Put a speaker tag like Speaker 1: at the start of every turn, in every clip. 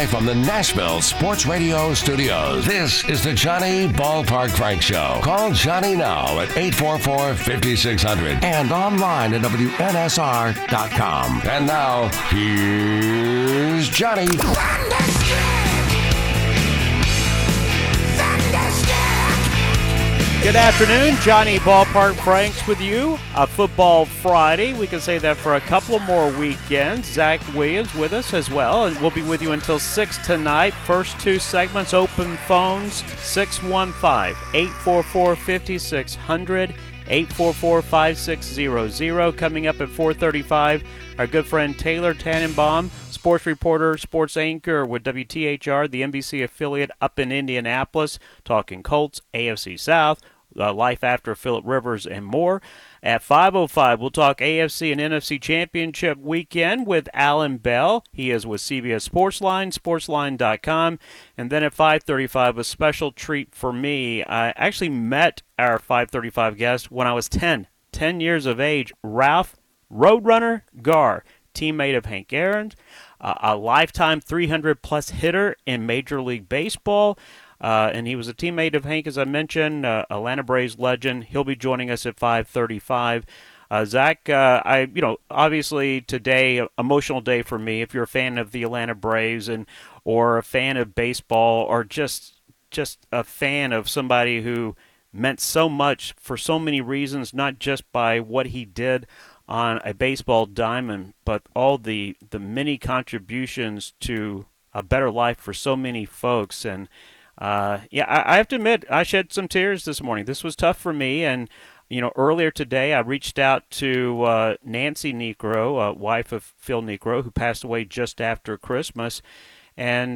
Speaker 1: live from the Nashville Sports Radio studios. This is the Johnny Ballpark Frank Show. Call Johnny now at 844-5600 and online at WNSR.com. And now, here's Johnny.
Speaker 2: Good afternoon, Johnny Ballpark Franks with you. A Football Friday. We can say that for a couple more weekends. Zach Williams with us as well, and we'll be with you until 6 tonight. First two segments, open phones, 615-844-5600, 844-5600. Coming up at 4:35, our good friend Taylor Tannenbaum, sports reporter, sports anchor with WTHR, the NBC affiliate up in Indianapolis, talking Colts, AFC South, life after Phillip Rivers, and more. At 5:05, we'll talk AFC and NFC Championship weekend with Alan Bell. He is with CBS Sportsline, sportsline.com. And then at 5:35, a special treat for me. I actually met our 5:35 guest when I was 10 years of age, Ralph Roadrunner Garr, teammate of Hank Aaron, a lifetime 300-plus hitter in Major League Baseball. And he was a teammate of Hank, as I mentioned, Atlanta Braves legend. He'll be joining us at 5:35. Zach, obviously today, emotional day for me. If you're a fan of the Atlanta Braves or a fan of baseball, or just a fan of somebody who meant so much for so many reasons, not just by what he did on a baseball diamond, but all the many contributions to a better life for so many folks. And I have to admit, I shed some tears this morning. This was tough for me. And, earlier today, I reached out to Nancy Niekro, wife of Phil Niekro, who passed away just after Christmas. And,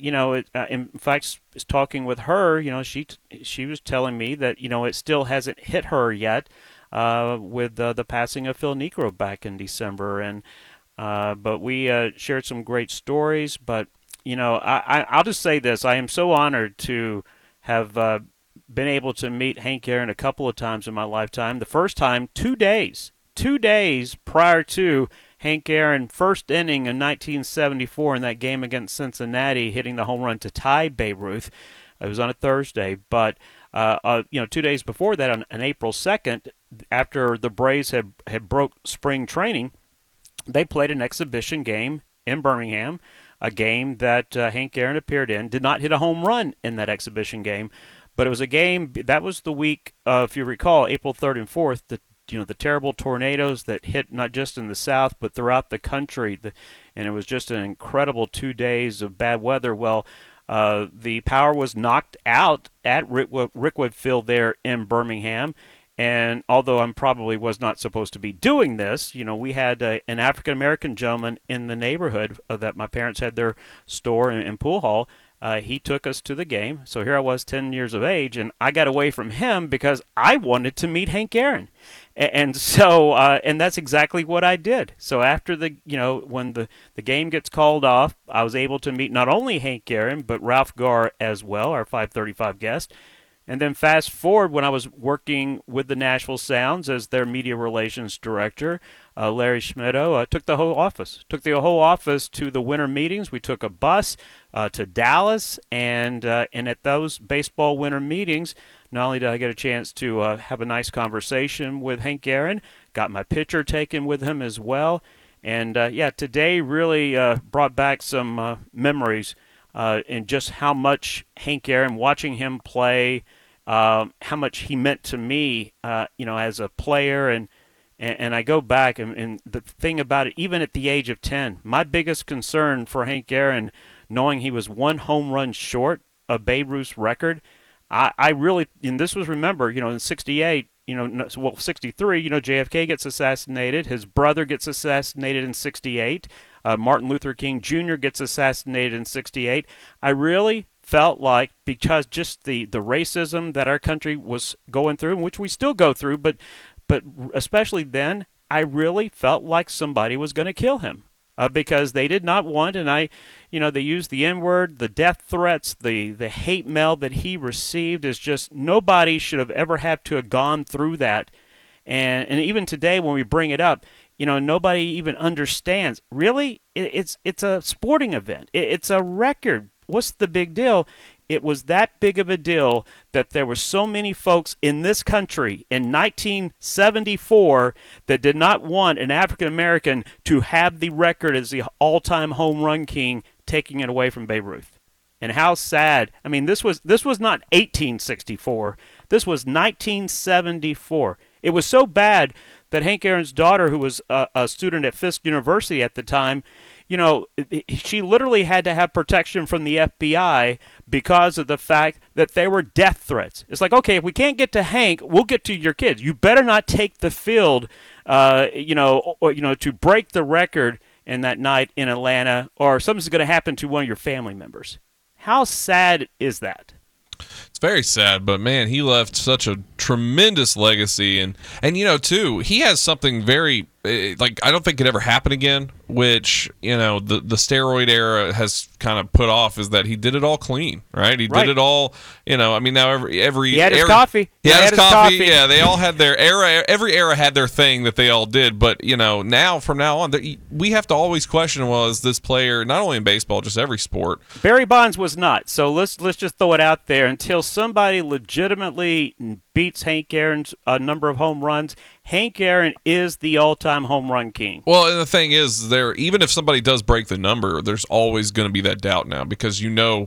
Speaker 2: in fact, talking with her, she was telling me that, it still hasn't hit her yet with the passing of Phil Niekro back in December. And but we shared some great stories. But I'll just say this. I am so honored to have been able to meet Hank Aaron a couple of times in my lifetime. The first time, 2 days prior to Hank Aaron first inning in 1974 in that game against Cincinnati, hitting the home run to tie Babe Ruth. It was on a Thursday. But, 2 days before that, on April 2nd, after the Braves had broke spring training, they played an exhibition game in Birmingham, a game that Hank Aaron appeared in. Did not hit a home run in that exhibition game, but it was a game that was the week, if you recall, April 3rd and 4th, the terrible tornadoes that hit not just in the South but throughout the country, and it was just an incredible 2 days of bad weather. Well, the power was knocked out at Rickwood Field there in Birmingham. And although I probably was not supposed to be doing this, we had an African-American gentleman in the neighborhood that my parents had their store in Pool Hall. He took us to the game. So here I was, 10 years of age, and I got away from him because I wanted to meet Hank Aaron. And so, and that's exactly what I did. So after when the game gets called off, I was able to meet not only Hank Aaron, but Ralph Garr as well, our 5:35 guest. And then fast forward, when I was working with the Nashville Sounds as their media relations director, Larry Schmittou took the whole office to the winter meetings. We took a bus to Dallas, and at those baseball winter meetings, not only did I get a chance to have a nice conversation with Hank Aaron, got my picture taken with him as well. And, today really brought back some memories and just how much Hank Aaron, watching him play, how much he meant to me, as a player. And I go back, and the thing about it, even at the age of 10, my biggest concern for Hank Aaron, knowing he was one home run short of Babe Ruth's record, I really, and this was, remember, in 68, 63, JFK gets assassinated. His brother gets assassinated in 68. Martin Luther King Jr. gets assassinated in 68. I really felt like, because just the racism that our country was going through, which we still go through, but especially then, I really felt like somebody was going to kill him. Because they did not want, and they used the N-word, the death threats, the hate mail that he received is just, nobody should have ever had to have gone through that. And even today when we bring it up, nobody even understands. Really? It's a sporting event. It's a record. What's the big deal? It was that big of a deal that there were so many folks in this country in 1974 that did not want an African American to have the record as the all-time home run king, taking it away from Babe Ruth. And how sad. I mean, this was not 1864. This was 1974. It was so bad that Hank Aaron's daughter, who was a student at Fisk University at the time, she literally had to have protection from the FBI because of the fact that there were death threats. It's like, okay, if we can't get to Hank, we'll get to your kids. You better not take the field, to break the record in that night in Atlanta, or something's going to happen to one of your family members. How sad is that?
Speaker 3: It's very sad, but man, he left such a tremendous legacy, and too, he has something very I don't think could ever happen again, which the steroid era has kind of put off, is that he did it all clean, right? He did it all, I mean, now every
Speaker 2: he had his coffee.
Speaker 3: He had his coffee. Yeah, they all had their era. Every era had their thing that they all did, but now from now on, we have to always question: well, is this player, not only in baseball, just every sport?
Speaker 2: Barry Bonds was not. So let's just throw it out there until somebody legitimately beats Hank Aaron's number of home runs. Hank Aaron is the all-time home run king.
Speaker 3: Well, and the thing is, even if somebody does break the number, there's always going to be that doubt now, because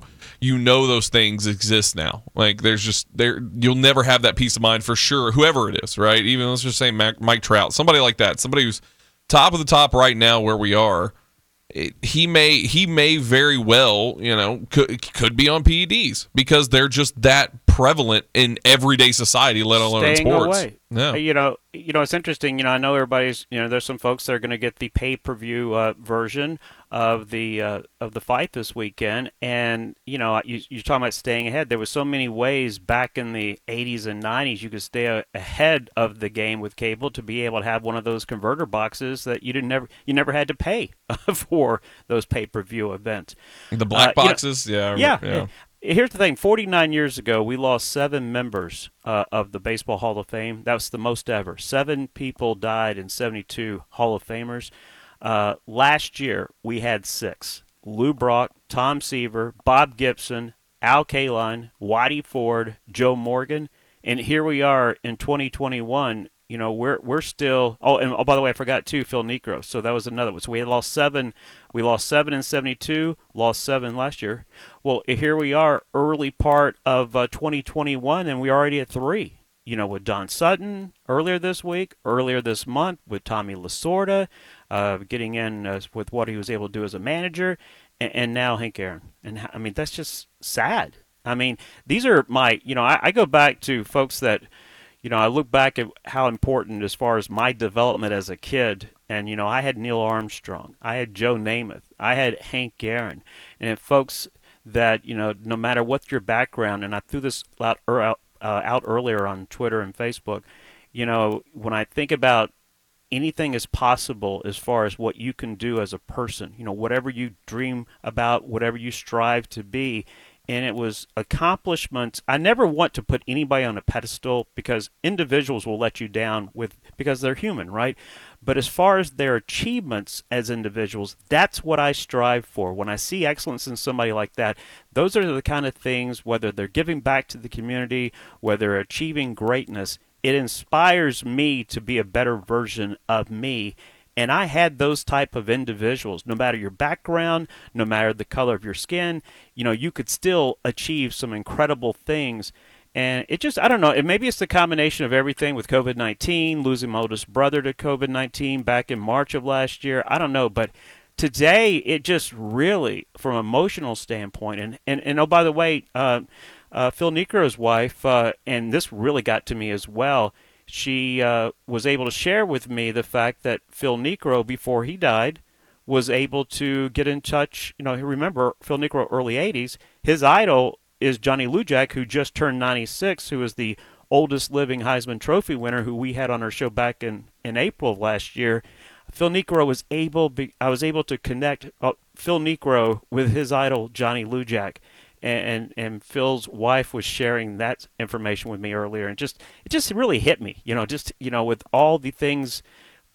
Speaker 3: those things exist now. Like you'll never have that peace of mind for sure, whoever it is, right? Even let's just say Mike Trout, somebody like that, somebody who's top of the top right now where we are. He may very well, could be on PEDs, because they're just that prevalent in everyday society, let alone in sports.
Speaker 2: Away. Yeah. It's interesting. I know everybody's. There's some folks that are going to get the pay-per-view version of the fight this weekend, and you're talking about staying ahead. There were so many ways back in the 80s and 90s you could stay ahead of the game with cable to be able to have one of those converter boxes that you never had to pay for those pay-per-view events.
Speaker 3: The black boxes, yeah.
Speaker 2: Here's the thing. 49 years ago, we lost 7 members of the Baseball Hall of Fame. That was the most ever. 7 people died in 72 Hall of Famers. Last year, we had 6. Lou Brock, Tom Seaver, Bob Gibson, Al Kaline, Whitey Ford, Joe Morgan. And here we are in 2021. We're still. Oh, by the way, I forgot too, Phil Niekro. So that was another one. So we had lost 7. We lost 7 in 72. Lost 7 last year. Well, here we are, early part of 2021, and we're already at 3. With Don Sutton earlier this week, earlier this month with Tommy Lasorda, getting in with what he was able to do as a manager, and now Hank Aaron. And I mean, that's just sad. I mean, these are my. I go back to folks that. I look back at how important as far as my development as a kid, and, I had Neil Armstrong, I had Joe Namath, I had Hank Aaron, and folks that, no matter what your background, and I threw this out earlier on Twitter and Facebook, when I think about anything is possible as far as what you can do as a person, whatever you dream about, whatever you strive to be. And it was accomplishments. I never want to put anybody on a pedestal, because individuals will let you down because they're human, right? But as far as their achievements as individuals, that's what I strive for. When I see excellence in somebody like that, those are the kind of things, whether they're giving back to the community, whether they're achieving greatness, it inspires me to be a better version of me. And I had those type of individuals. No matter your background, no matter the color of your skin, you could still achieve some incredible things. And it just, I don't know, maybe it's the combination of everything with COVID-19, losing my oldest brother to COVID-19 back in March of last year. I don't know, but today it just really, from an emotional standpoint, and oh, by the way, Phil Niekro's wife, and this really got to me as well, she was able to share with me the fact that Phil Niekro, before he died, was able to get in touch. Remember, Phil Niekro, early 80s, his idol is Johnny Lujack, who just turned 96, who is the oldest living Heisman Trophy winner, who we had on our show back in April of last year. Phil Niekro I was able to connect Phil Niekro with his idol, Johnny Lujack. And Phil's wife was sharing that information with me earlier, and it just really hit me, with all the things,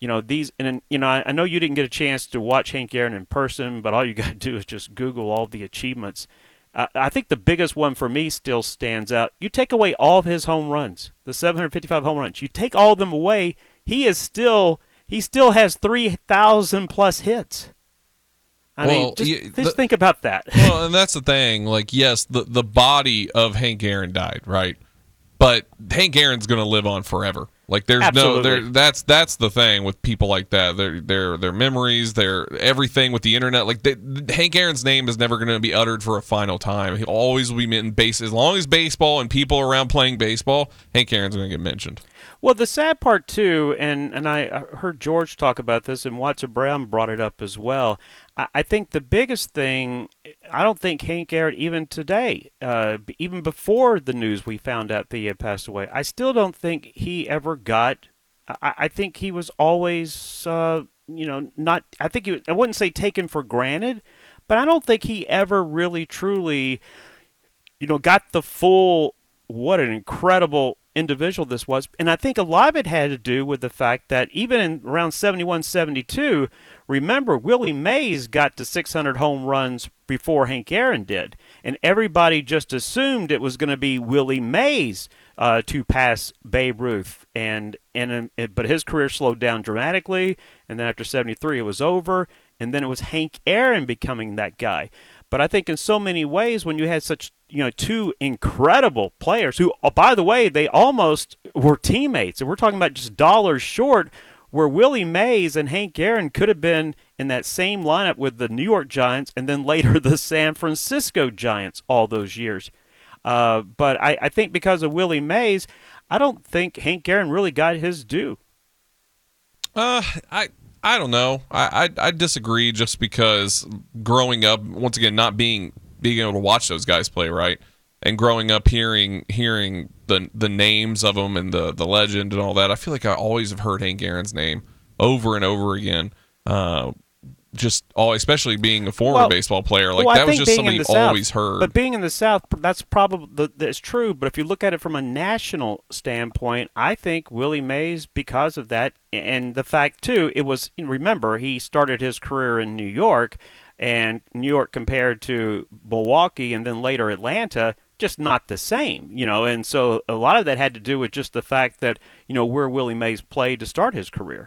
Speaker 2: I know you didn't get a chance to watch Hank Aaron in person, but all you got to do is just Google all the achievements. I think the biggest one for me still stands out. You take away all of his home runs, the 755 home runs. You take all of them away, he still has 3,000 plus hits. I mean, just think about that.
Speaker 3: Well, and that's the thing. Like, yes, the body of Hank Aaron died, right? But Hank Aaron's going to live on forever. Like, there's
Speaker 2: Absolutely.
Speaker 3: that's the thing with people like that. Their memories, their everything with the internet. Like, Hank Aaron's name is never going to be uttered for a final time. He'll always be in base as long as baseball and people around playing baseball. Hank Aaron's going to get mentioned.
Speaker 2: Well, the sad part too, and I heard George talk about this, and Watson Brown brought it up as well. I think the biggest thing, I don't think Hank Aaron, even today, even before the news we found out that he had passed away, I still don't think he ever got. I think he was always, not. I think I wouldn't say taken for granted, but I don't think he ever really truly, got the full. What an incredible individual this was. And I think a lot of it had to do with the fact that even in around 71, 72, remember, Willie Mays got to 600 home runs before Hank Aaron did. And everybody just assumed it was going to be Willie Mays to pass Babe Ruth. But his career slowed down dramatically. And then after 73, it was over. And then it was Hank Aaron becoming that guy. But I think in so many ways, when you had such two incredible players who, by the way, they almost were teammates, and we're talking about just dollars short, where Willie Mays and Hank Aaron could have been in that same lineup with the New York Giants and then later the San Francisco Giants all those years. But I think because of Willie Mays, I don't think Hank Aaron really got his due.
Speaker 3: I don't know. I disagree just because growing up, once again, not being able to watch those guys play, right? And growing up hearing the names of them and the legend and all that, I feel like I always have heard Hank Aaron's name over and over again. Especially being a former baseball player, like that was just something you always heard.
Speaker 2: But being in the South, that's probably that's true. But if you look at it from a national standpoint, I think Willie Mays, because of that, and the fact too, it was. Remember, he started his career in New York, and New York compared to Milwaukee and then later Atlanta, just not the same, And so a lot of that had to do with just the fact that where Willie Mays played to start his career.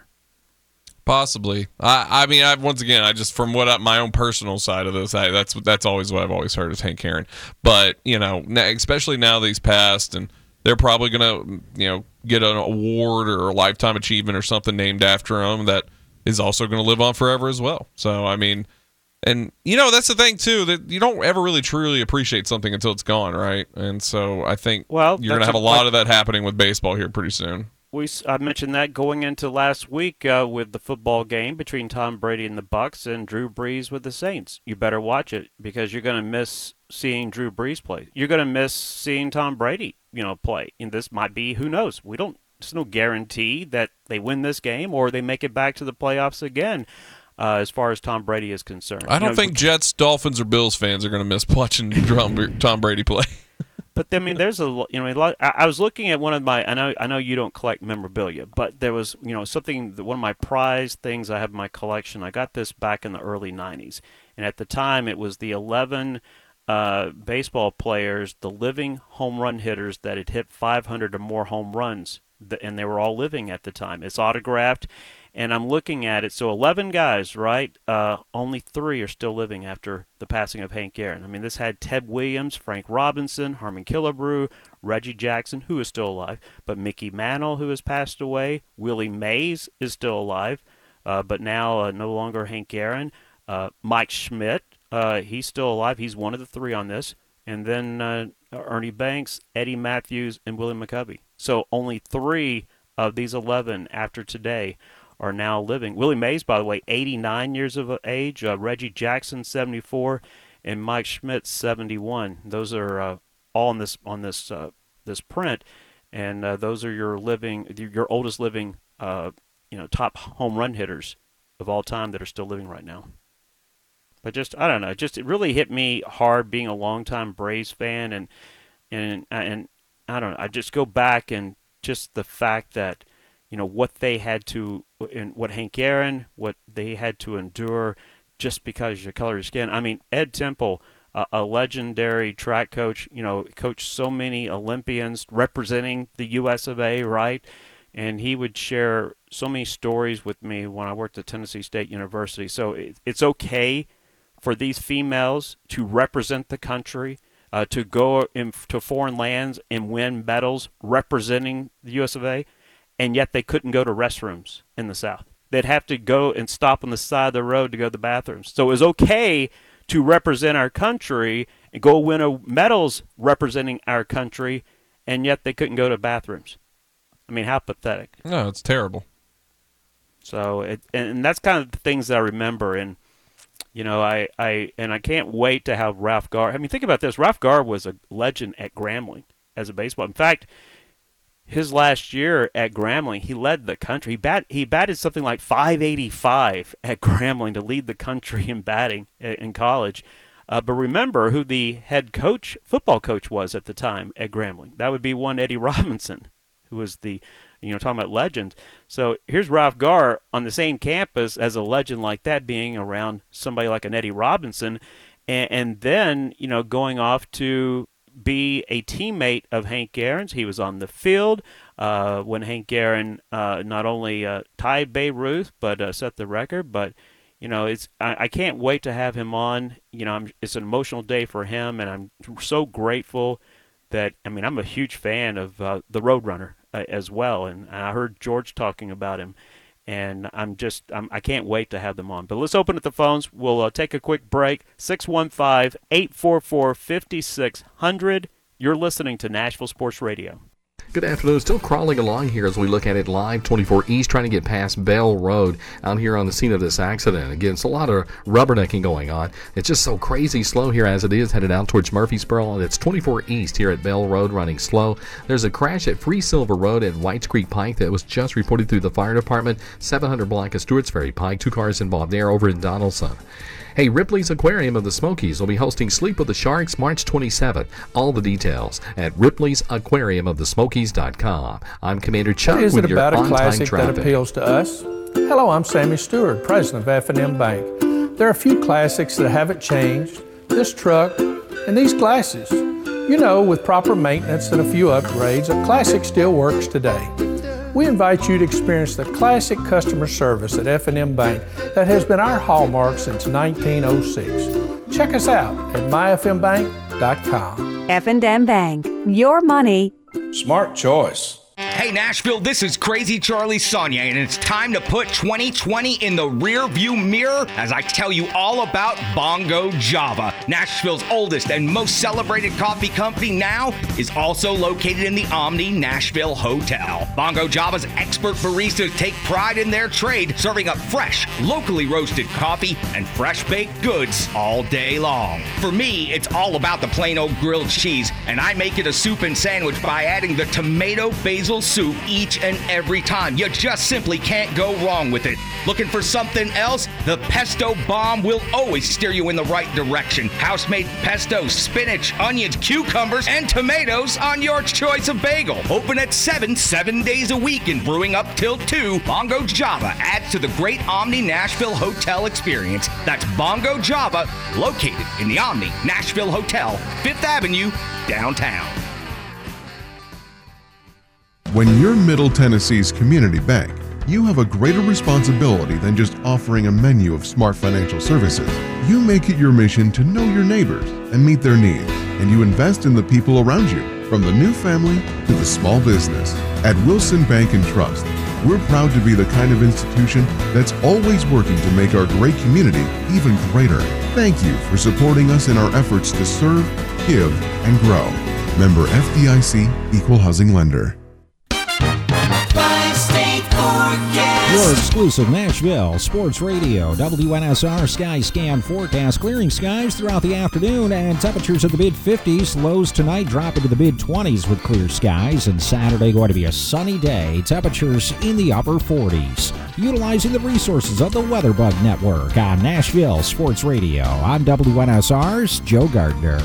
Speaker 3: Possibly. I mean, once again, I just from my own personal side of this, that's always what I've always heard is Hank Aaron. But especially now that he's passed, and they're probably gonna get an award or a lifetime achievement or something named after him that is also going to live on forever as well. So I mean, and that's the thing too, that you don't ever really truly appreciate something until it's gone, right? And so I think you're going to have a lot of that happening with baseball here pretty soon.
Speaker 2: I mentioned that going into last week with the football game between Tom Brady and the Bucs and Drew Brees with the Saints. You better watch it because you're going to miss seeing Drew Brees play. You're going to miss seeing Tom Brady, play. And this might be, who knows? There's no guarantee that they win this game or they make it back to the playoffs again. As far as Tom Brady is concerned,
Speaker 3: I don't think Jets, Dolphins, or Bills fans are going to miss watching Tom Brady play.
Speaker 2: But I mean, there's a lot. I was looking at one of my. I know you don't collect memorabilia, but there was something. One of my prized things I have in my collection. I got this back in the early '90s, and at the time it was the 11 baseball players, the living home run hitters that had hit 500 or more home runs, and they were all living at the time. It's autographed. And I'm looking at it. So 11 guys, right? Only 3 are still living after the passing of Hank Aaron. I mean, this had Ted Williams, Frank Robinson, Harmon Killebrew, Reggie Jackson, who is still alive, but Mickey Mantle, who has passed away. Willie Mays is still alive, but now no longer Hank Aaron. Mike Schmidt, he's still alive. He's one of the 3 on this. And then Ernie Banks, Eddie Matthews, and Willie McCovey. So only 3 of these 11 after today are now living. Willie Mays, by the way, 89 years of age. Reggie Jackson, 74, and Mike Schmidt, 71. Those are all on this print, and those are your oldest living top home run hitters of all time that are still living right now. But I don't know. It really hit me hard being a longtime Braves fan, and I don't know. I just go back and just the fact that what they had to, and what Hank Aaron, what they had to endure just because you color your skin. I mean, Ed Temple, a legendary track coach, coached so many Olympians representing the US of A, right? And he would share so many stories with me when I worked at Tennessee State University. So it's okay for these females to represent the country, to go to foreign lands and win medals representing the US of A, and yet they couldn't go to restrooms in the South. They'd have to go and stop on the side of the road to go to the bathrooms. So it was okay to represent our country and go win medals representing our country, and yet they couldn't go to bathrooms. I mean, how pathetic.
Speaker 3: No, it's terrible.
Speaker 2: So, and that's kind of the things that I remember. And, I can't wait to have Ralph Garr. I mean, think about this. Ralph Garr was a legend at Grambling as a baseball. In fact, his last year at Grambling, he led the country. He batted something like .585 at Grambling to lead the country in batting in college. But remember who the head coach, football coach, was at the time at Grambling. That would be one Eddie Robinson, who was the, talking about legends. So here's Ralph Garr on the same campus as a legend like that, being around somebody like an Eddie Robinson, and then, going off to be a teammate of Hank Aaron's. He was on the field when Hank Aaron not only tied Babe Ruth but set the record. But I can't wait to have him on. It's an emotional day for him, and I'm so grateful that I'm a huge fan of the Roadrunner as well, and I heard George talking about him. And I can't wait to have them on. But let's open up the phones. We'll take a quick break. 615-844-5600. You're listening to Nashville Sports Radio.
Speaker 4: Good afternoon. Still crawling along here as we look at it live. 24 East trying to get past Bell Road out here on the scene of this accident. Again, it's a lot of rubbernecking going on. It's just so crazy slow here as it is headed out towards Murfreesboro. It's 24 East here at Bell Road running slow. There's a crash at Free Silver Road at Whites Creek Pike that was just reported through the fire department. 700 block of Stewart's Ferry Pike. 2 cars involved there over in Donaldson. Hey, Ripley's Aquarium of the Smokies will be hosting Sleep with the Sharks March 27th. All the details at Ripley'sAquariumofthesmokies.com. I'm Commander Chuck with your on-time traffic.
Speaker 5: What is it about a classic that appeals to us? Hello, I'm Sammy Stewart, president of F&M Bank. There are a few classics that haven't changed. This truck and these glasses. With proper maintenance and a few upgrades, a classic still works today. We invite you to experience the classic customer service at F&M Bank that has been our hallmark since 1906. Check us out at myfmbank.com.
Speaker 6: F&M Bank, your money.
Speaker 5: Smart choice.
Speaker 7: Hey Nashville, this is Crazy Charlie Saunier, and it's time to put 2020 in the rear view mirror as I tell you all about Bongo Java. Nashville's oldest and most celebrated coffee company now is also located in the Omni Nashville Hotel. Bongo Java's expert baristas take pride in their trade, serving up fresh, locally roasted coffee and fresh baked goods all day long. For me, it's all about the plain old grilled cheese, and I make it a soup and sandwich by adding the tomato basil soup each and every time. You just simply can't go wrong with it. Looking for something else? The Pesto Bomb will always steer you in the right direction. House-made pesto, spinach, onions, cucumbers, and tomatoes on your choice of bagel. Open at 7 days a week and brewing up till 2. Bongo Java adds to the great Omni Nashville Hotel experience. That's Bongo Java, located in the Omni Nashville Hotel, 5th Avenue, downtown.
Speaker 8: When you're Middle Tennessee's community bank, you have a greater responsibility than just offering a menu of smart financial services. You make it your mission to know your neighbors and meet their needs, and you invest in the people around you, from the new family to the small business. At Wilson Bank and Trust, we're proud to be the kind of institution that's always working to make our great community even greater. Thank you for supporting us in our efforts to serve, give, and grow. Member FDIC, Equal Housing Lender.
Speaker 9: Your exclusive Nashville Sports Radio, WNSR Sky Scan forecast. Clearing skies throughout the afternoon and temperatures in the mid-50s. Lows tonight drop into the mid-20s with clear skies. And Saturday going to be a sunny day. Temperatures in the upper 40s. Utilizing the resources of the WeatherBug Network on Nashville Sports Radio. I'm WNSR's Joe Gardner.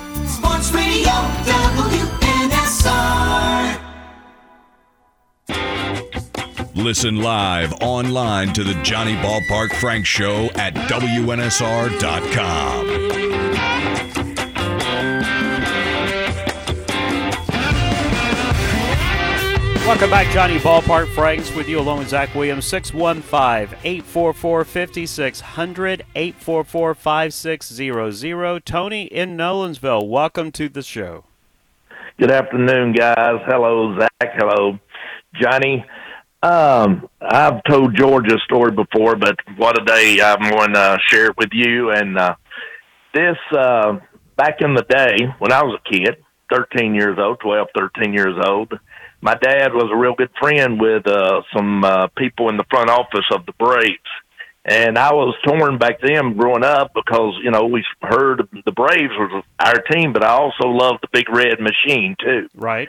Speaker 10: Sports Radio, WNSR. Listen live online to the Johnny Ballpark Frank Show at WNSR.com.
Speaker 2: Welcome back, Johnny Ballpark Franks with you along with Zach Williams. 615-844-5600, 844-5600. Tony in Nolensville, welcome to the show.
Speaker 11: Good afternoon, guys. Hello, Zach. Hello, Johnny. I've told George a story before, but what a day I'm going to share it with you. And this, back in the day when I was a kid, 13 years old, 13 years old, my dad was a real good friend with some people in the front office of the Braves. And I was torn back then growing up because, you know, we heard the Braves was our team, but I also loved the Big Red Machine, too.
Speaker 2: Right.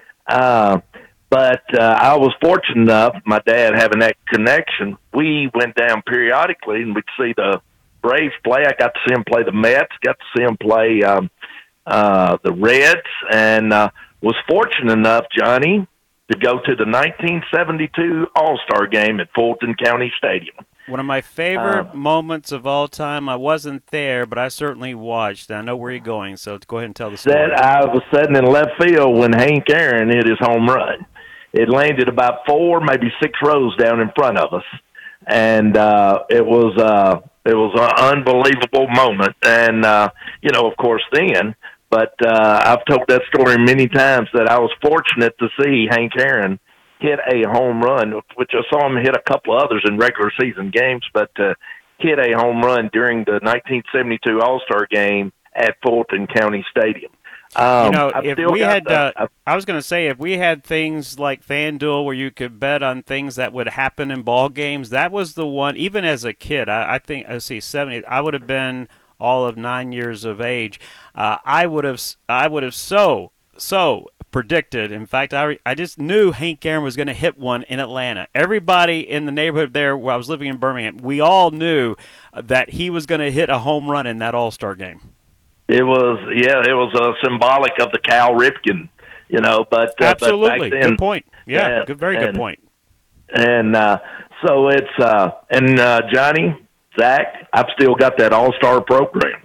Speaker 11: But I was fortunate enough, my dad having that connection, we went down periodically and we'd see the Braves play. I got to see them play the Mets, got to see them play the Reds, and was fortunate enough, Johnny, to go to the 1972 All-Star Game at Fulton County Stadium.
Speaker 2: One of my favorite moments of all time. I wasn't there, but I certainly watched. I know where you're going, so go ahead and tell the story.
Speaker 11: I was sitting in left field when Hank Aaron hit his home run. It landed about 4, maybe 6 rows down in front of us, and it was an unbelievable moment. And you know, of course, then. But I've told that story many times that I was fortunate to see Hank Aaron hit a home run, which I saw him hit a couple others in regular season games, but hit a home run during the 1972 All-Star Game at Fulton County Stadium.
Speaker 2: You know, if we had, I was going to say, if we had things like FanDuel where you could bet on things that would happen in ball games, that was the one. Even as a kid, I think, I would have been all of 9 years of age. I would have so predicted. In fact, I just knew Hank Aaron was going to hit one in Atlanta. Everybody in the neighborhood there where I was living in Birmingham, we all knew that he was going to hit a home run in that All-Star game.
Speaker 11: It was symbolic of the Cal Ripken, you know. But
Speaker 2: absolutely,
Speaker 11: but back then,
Speaker 2: good point. Yeah, good point.
Speaker 11: And so it's Johnny, Zach, I've still got that All-Star program.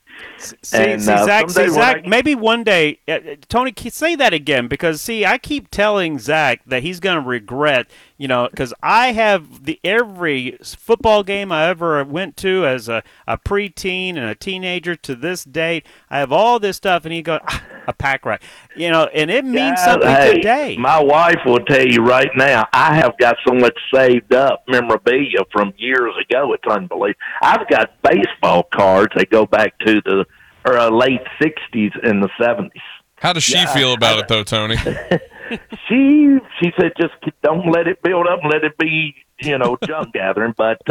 Speaker 2: Zach, maybe one day, Tony, say that again, because, I keep telling Zach that he's going to regret, because I have every football game I ever went to as a preteen and a teenager to this date, I have all this stuff, and he goes, a pack rat, and it means something today.
Speaker 11: My wife will tell you right now, I have got so much saved up memorabilia from years ago, it's unbelievable. I've got baseball cards that go back to the late 60s and the 70s.
Speaker 3: How does she feel about it, though, Tony?
Speaker 11: She said, just don't let it build up, let it be, junk gathering. But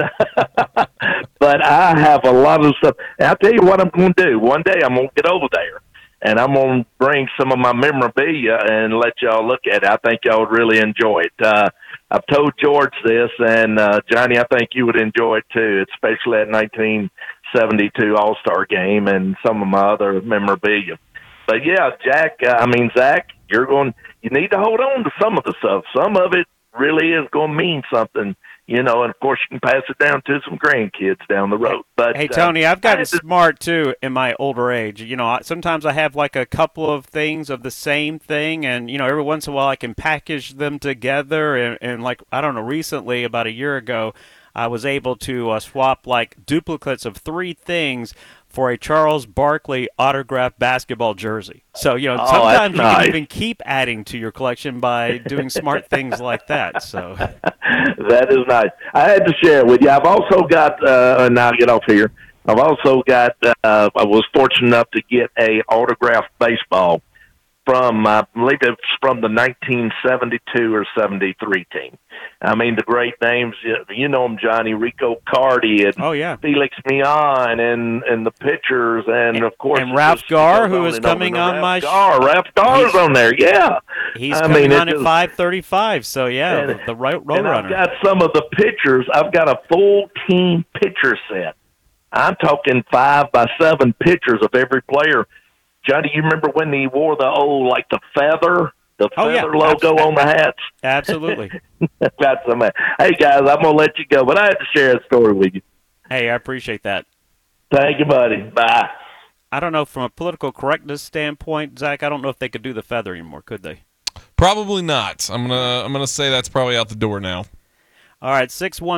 Speaker 11: but I have a lot of stuff. And I'll tell you what I'm going to do. One day I'm going to get over there, and I'm going to bring some of my memorabilia and let y'all look at it. I think y'all would really enjoy it. I've told George this, and Johnny, I think you would enjoy it too, especially that 1972 All-Star game and some of my other memorabilia. But yeah, Zach, you need to hold on to some of the stuff. Some of it really is going to mean something, and of course you can pass it down to some grandkids down the road. But
Speaker 2: hey, Tony, I've gotten smart too in my older age. Sometimes I have like a couple of things of the same thing, and every once in a while I can package them together. And like, I don't know, recently about a year ago, I was able to swap like duplicates of 3 things for a Charles Barkley autographed basketball jersey. So, sometimes you can even keep adding to your collection by doing smart things like that. So
Speaker 11: that is nice. I had to share it with you. I've also got, and I'll get off here, I've also got, I was fortunate enough to get a autographed baseball from, I believe it's from the 1972 or 73 team. I mean, the great names, you know them, Johnny, Rico Cardi and Felix Mian and the pitchers, and of course,
Speaker 2: and Ralph Garr, who is coming on my
Speaker 11: show. Ralph Garr's on there, yeah.
Speaker 2: He's coming on at 5:35, so yeah, the Roadrunner.
Speaker 11: I've got some of the pitchers. I've got a full team pitcher set. I'm talking 5x7 pictures of every player. Johnny, you remember when he wore the the feather the feather logo on the hats.
Speaker 2: Absolutely.
Speaker 11: Got some. Hey guys, I'm gonna let you go, but I had to share a story with you.
Speaker 2: Hey, I appreciate that.
Speaker 11: Thank you, buddy. Bye.
Speaker 2: I don't know, from a political correctness standpoint, Zach, I don't know if they could do the feather anymore, could they?
Speaker 3: Probably not. I'm gonna say that's probably out the door now.
Speaker 2: All right,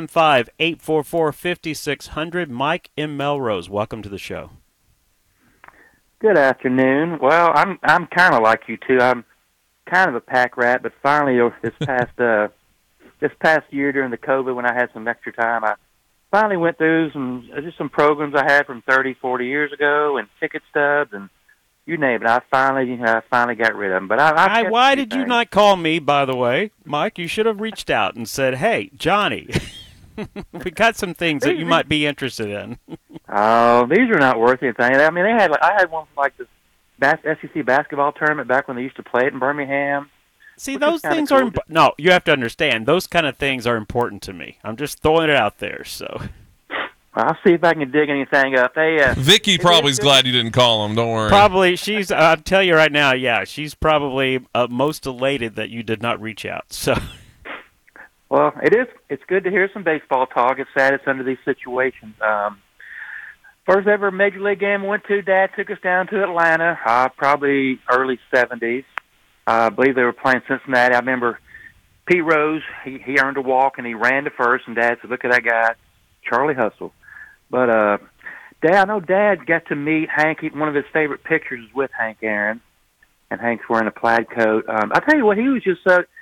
Speaker 2: 615-844-5600. Mike in Melrose, welcome to the show.
Speaker 12: Good afternoon. Well, I'm kind of like you two. I'm kind of a pack rat, but finally this past year during the COVID, when I had some extra time, I finally went through some programs I had from 30, 40 years ago, and ticket stubs, and you name it. I finally got rid of them. But
Speaker 2: why did you not call me, by the way, Mike? You should have reached out and said, "Hey, Johnny, we got some things that you might be interested in."
Speaker 12: Oh, these are not worth anything. I mean, I had one from like the SEC basketball tournament back when they used to play it in Birmingham.
Speaker 2: See, those things are no. You have to understand; those kind of things are important to me. I'm just throwing it out there. So
Speaker 12: I'll see if I can dig anything up. Hey,
Speaker 3: Vicky probably is glad you didn't call him. Don't worry.
Speaker 2: Probably she's. I'll tell you right now. Yeah, she's probably most elated that you did not reach out. So.
Speaker 12: Well, it is. It's good to hear some baseball talk. It's sad it's under these situations. First ever Major League game I went to, Dad took us down to Atlanta, probably early 70s. I believe they were playing Cincinnati. I remember Pete Rose, he earned a walk, and he ran to first, and Dad said, "Look at that guy, Charlie Hustle." But Dad, I know Dad got to meet Hank. One of his favorite pictures is with Hank Aaron, and Hank's wearing a plaid coat. I tell you what, he was just so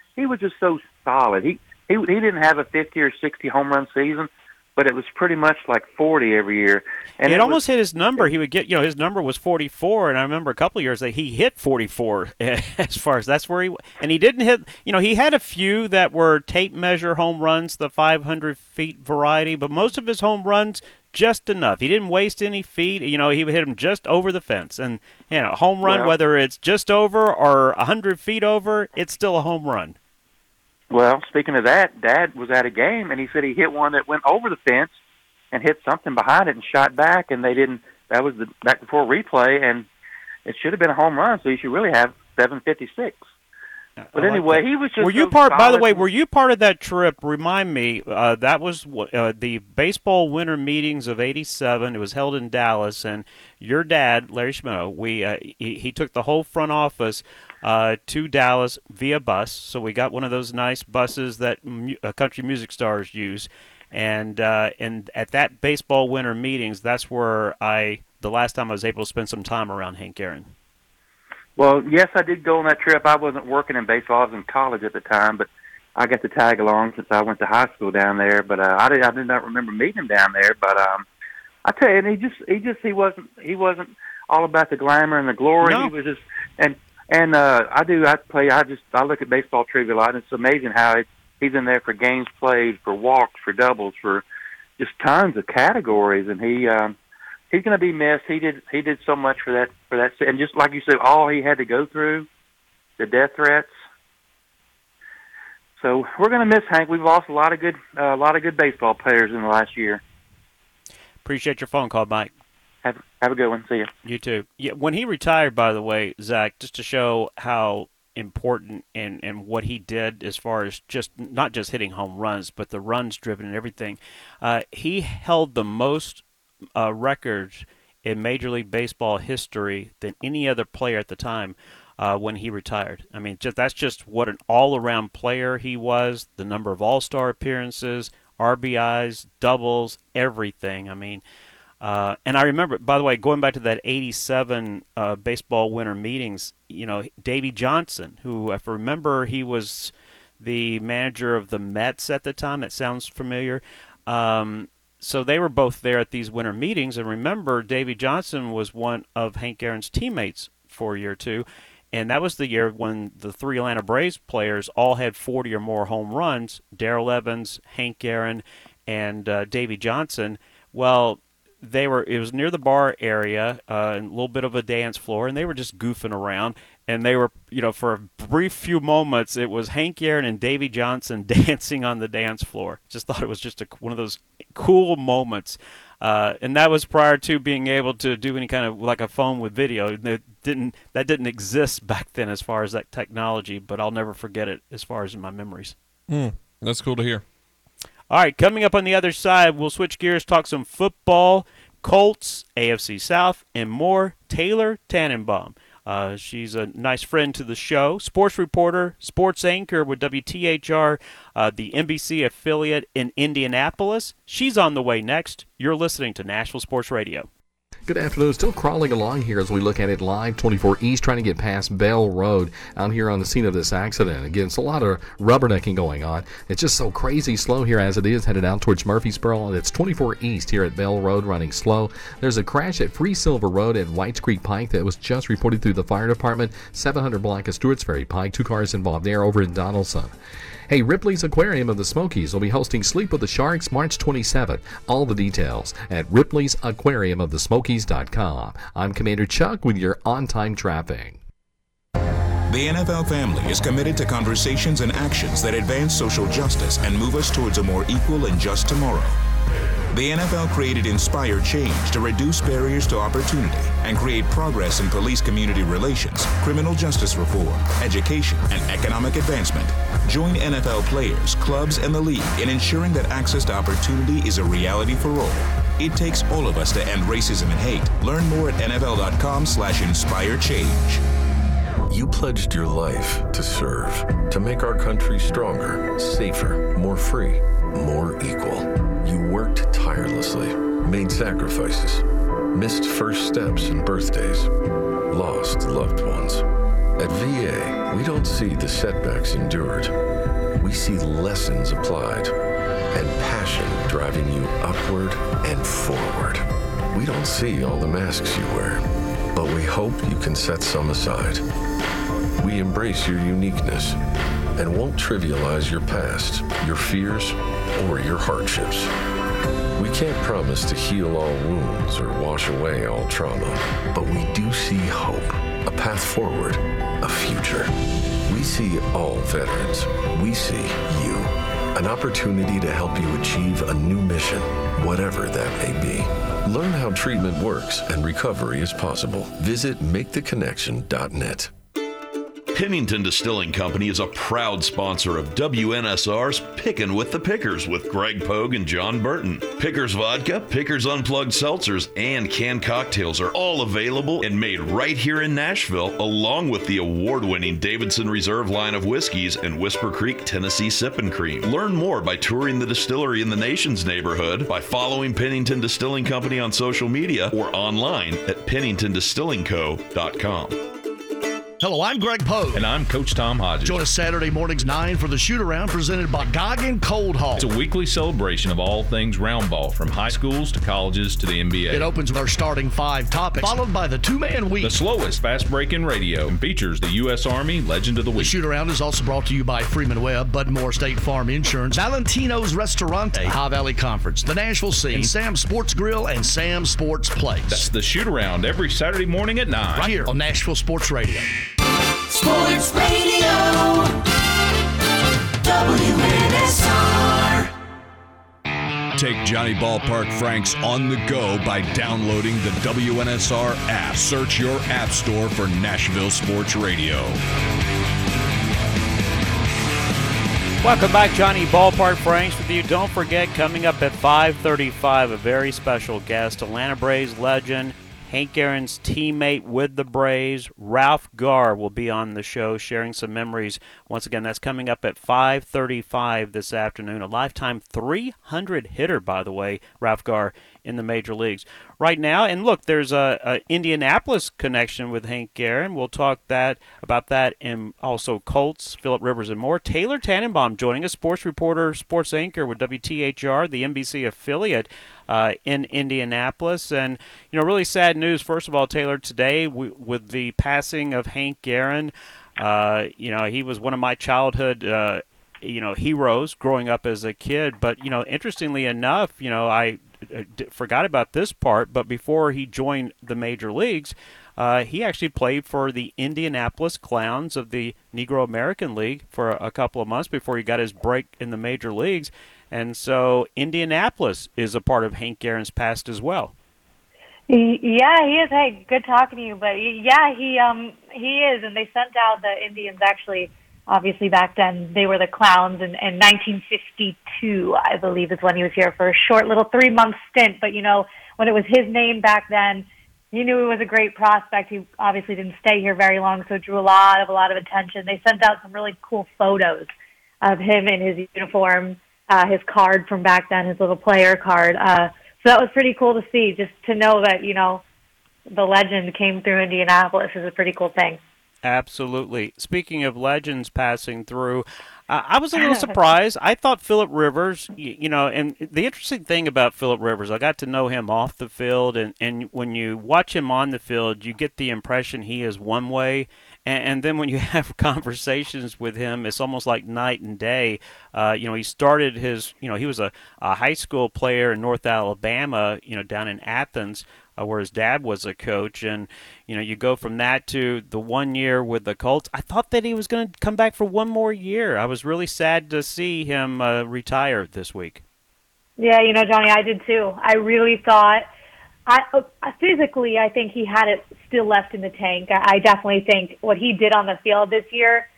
Speaker 12: solid. He didn't have a 50 or 60 home run season, but it was pretty much like 40 every year. And
Speaker 2: it almost hit his number. He would get, his number was 44, and I remember a couple of years that he hit 44 as far as that's where and he didn't hit, he had a few that were tape measure home runs, the 500 feet variety, but most of his home runs, just enough. He didn't waste any feet. He would hit them just over the fence. And, home run, whether it's just over or 100 feet over, it's still a home run.
Speaker 12: Well, speaking of that, Dad was at a game, and he said he hit one that went over the fence and hit something behind it and shot back, and they didn't. That was back before replay, and it should have been a home run, so you should really have 756. But anyway, he was just.
Speaker 2: Were you part? By the way, were you part of that trip? Remind me. That was the baseball winter meetings of '87. It was held in Dallas, and your dad, Larry Schmo, he took the whole front office to Dallas via bus. So we got one of those nice buses that country music stars use, and at that baseball winter meetings, that's where the last time I was able to spend some time around Hank Aaron.
Speaker 12: Well, yes, I did go on that trip. I wasn't working in baseball. I was in college at the time, but I got to tag along since I went to high school down there. But I did not remember meeting him down there. But I tell you, and he wasn't all about the glamour and the glory.
Speaker 2: No.
Speaker 12: He was just I look at baseball trivia a lot, and it's amazing how he's in there for games played, for walks, for doubles, for just tons of categories, and he's going to be missed. He did so much for that, and just like you said, all he had to go through, the death threats. So we're going to miss Hank. We've lost a lot of good baseball players in the last year.
Speaker 2: Appreciate your phone call, Mike.
Speaker 12: Have a good one. See you.
Speaker 2: You too. Yeah, when he retired, by the way, Zach, just to show how important and what he did as far as not just hitting home runs, but the runs driven and everything, he held the most records in Major League Baseball history than any other player at the time when he retired. I mean, that's just what an all-around player he was, the number of all-star appearances, RBIs, doubles, everything. I mean, and I remember, by the way, going back to that 87 baseball winter meetings, Davey Johnson, who, if I remember, he was the manager of the Mets at the time. That sounds familiar. So they were both there at these winter meetings, and remember, Davey Johnson was one of Hank Aaron's teammates for a year or two, and that was the year when the three Atlanta Braves players all had 40 or more home runs, Darrell Evans, Hank Aaron, and Davey Johnson. Well, it was near the bar area, and a little bit of a dance floor, and they were just goofing around, and they were, for a brief few moments, it was Hank Aaron and Davey Johnson dancing on the dance floor. Just thought it was just one of those cool moments. And that was prior to being able to do any kind of like a phone with video. That didn't exist back then as far as that technology, but I'll never forget it as far as in my memories.
Speaker 3: That's cool to hear.
Speaker 2: All right, coming up on the other side, we'll switch gears, talk some football, Colts, AFC South, and more. Taylor Tannenbaum. She's a nice friend to the show, sports reporter, sports anchor with WTHR, the NBC affiliate in Indianapolis. She's on the way next. You're listening to Nashville Sports Radio.
Speaker 4: Good afternoon. Still crawling along here as we look at it live. 24 East trying to get past Bell Road out here on the scene of this accident. Again, it's a lot of rubbernecking going on. It's just so crazy slow here as it is headed out towards Murfreesboro. It's 24 East here at Bell Road running slow. There's a crash at Free Silver Road at Whites Creek Pike that was just reported through the fire department. 700 block of Stewart's Ferry Pike. 2 cars involved there over in Donaldson. Hey, Ripley's Aquarium of the Smokies will be hosting Sleep with the Sharks March 27th. All the details at ripleysAquariumofthesmokies.com. I'm Commander Chuck with your on-time traffic.
Speaker 13: The NFL family is committed to conversations and actions that advance social justice and move us towards a more equal and just tomorrow. The NFL created Inspire Change to reduce barriers to opportunity and create progress in police community relations, criminal justice reform, education, and economic advancement. Join NFL players, clubs, and the league in ensuring that access to opportunity is a reality for all. It takes all of us to end racism and hate. Learn more at NFL.com/InspireChange.
Speaker 14: You pledged your life to serve, to make our country stronger, safer, more free, more equal. You worked tirelessly, made sacrifices, missed first steps and birthdays, lost loved ones. At VA, we don't see the setbacks endured. We see lessons applied and passion driving you upward and forward. We don't see all the masks you wear, but we hope you can set some aside. We embrace your uniqueness and won't trivialize your past, your fears, or your hardships. We can't promise to heal all wounds or wash away all trauma, but we do see hope, a path forward, a future. We see all veterans. We see you. An opportunity to help you achieve a new mission, whatever that may be. Learn how treatment works and recovery is possible. Visit MakeTheConnection.net.
Speaker 15: Pennington Distilling Company is a proud sponsor of WNSR's Pickin' with the Pickers with Greg Pogue and John Burton. Pickers Vodka, Pickers Unplugged Seltzers, and canned cocktails are all available and made right here in Nashville, along with the award-winning Davidson Reserve line of whiskeys and Whisper Creek Tennessee Sippin' Cream. Learn more by touring the distillery in the Nation's neighborhood, by following Pennington Distilling Company on social media, or online at PenningtonDistillingCo.com.
Speaker 16: Hello, I'm Greg Pogue.
Speaker 17: And I'm Coach Tom Hodges.
Speaker 16: Join us Saturday mornings 9 for the shoot-around presented by Goggin Cold Haul.
Speaker 17: It's a weekly celebration of all things round ball, from high schools to colleges to the NBA.
Speaker 16: It opens with our starting 5 topics, followed by the two-man week.
Speaker 17: The slowest fast break in radio, and features the U.S. Army Legend of the Week.
Speaker 16: The shoot-around is also brought to you by Freeman Webb, Budmore State Farm Insurance, Valentino's Restaurante, High Valley Conference, the Nashville Scene, and Sam's Sports Grill and Sam's Sports Place.
Speaker 17: That's the shoot-around every Saturday morning at 9.
Speaker 16: Right here on Nashville Sports Radio.
Speaker 18: Sports Radio, WNSR.
Speaker 10: Take Johnny Ballpark Franks on the go by downloading the WNSR app. Search your app store for Nashville Sports Radio.
Speaker 2: Welcome back, Johnny Ballpark Franks with you. Don't forget, coming up at 5:35, a very special guest, Atlanta Braves legend, Hank Aaron's teammate with the Braves, Ralph Garr, will be on the show sharing some memories. Once again, that's coming up at 5:35 this afternoon. A lifetime 300 hitter, by the way, Ralph Garr, in the major leagues right now. And look, there's a Indianapolis connection with Hank Aaron. We'll talk about that, and also Colts, Phillip Rivers, and more. Taylor Tannenbaum joining us, sports reporter, sports anchor with WTHR, the NBC affiliate in Indianapolis. And, really sad news, first of all, Taylor, today with the passing of Hank Aaron. He was one of my childhood heroes growing up as a kid. But, interestingly enough, I forgot about this part, but before he joined the major leagues, he actually played for the Indianapolis Clowns of the Negro American League for a couple of months before he got his break in the major leagues. And so Indianapolis is a part of Hank Aaron's past as well.
Speaker 19: Yeah, he is. Hey, good talking to you. But yeah, he is. And they sent out the Indians actually. Obviously, back then they were the Clowns, and 1952, I believe, is when he was here for a short little 3-month stint. But when it was his name back then, you knew he was a great prospect. He obviously didn't stay here very long, so it drew a lot of attention. They sent out some really cool photos of him in his uniform, his card from back then, his little player card. So that was pretty cool to see. Just to know that the legend came through Indianapolis is a pretty cool thing.
Speaker 2: Absolutely. Speaking of legends passing through, I was a little surprised. I thought Phillip Rivers, and the interesting thing about Phillip Rivers, I got to know him off the field, and when you watch him on the field, you get the impression he is one way, and then when you have conversations with him, it's almost like night and day. He started his, he was a high school player in North Alabama, down in Athens, where his dad was a coach, and you go from that to the 1 year with the Colts. I thought that he was going to come back for one more year. I was really sad to see him retire this week.
Speaker 19: Yeah, Johnny, I did too. I really thought, physically, I think he had it still left in the tank. I definitely think what he did on the field this year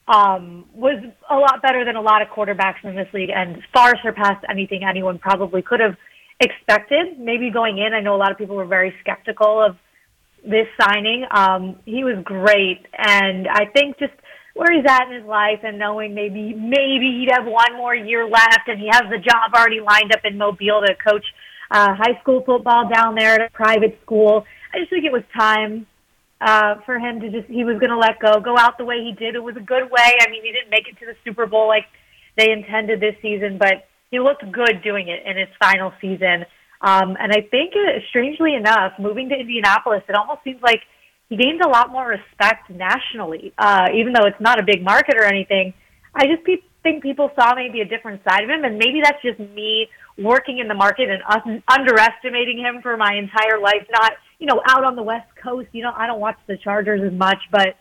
Speaker 19: was a lot better than a lot of quarterbacks in this league, and far surpassed anything anyone probably could have expected. Maybe going in, I know a lot of people were very skeptical of this signing. He was great, and I think just where he's at in his life and knowing maybe he'd have one more year left, and he has the job already lined up in Mobile to coach high school football down there at a private school. I just think it was time for him to he was going to let go out the way he did. It was a good way. I mean, he didn't make it to the Super Bowl like they intended this season, but he looked good doing it in his final season. And I think, strangely enough, moving to Indianapolis, it almost seems like he gained a lot more respect nationally. Even though it's not a big market or anything, I just think people saw maybe a different side of him, and maybe that's just me working in the market and underestimating him for my entire life. Not, out on the West Coast, I don't watch the Chargers as much, but,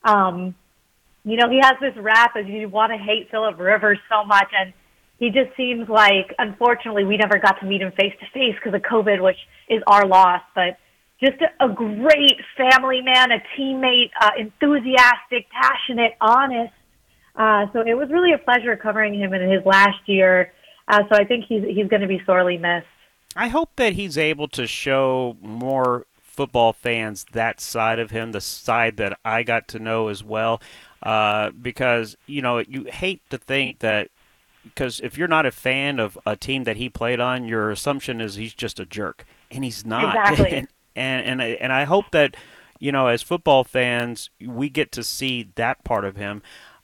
Speaker 19: he has this rap as you want to hate Phillip Rivers so much, and he just seems like, unfortunately, we never got to meet him face-to-face because of COVID, which is our loss. But just a great family man, a teammate, enthusiastic, passionate, honest. So it was really a pleasure covering him in his last year. So I think he's going to be sorely missed.
Speaker 2: I hope that he's able to show more football fans that side of him, the side that I got to know as well. Because, you hate to think that, because if you're not a fan of a team that he played on, your assumption is he's just a jerk, and he's not.
Speaker 19: Exactly.
Speaker 2: and I hope that, as football fans, we get to see that part of him.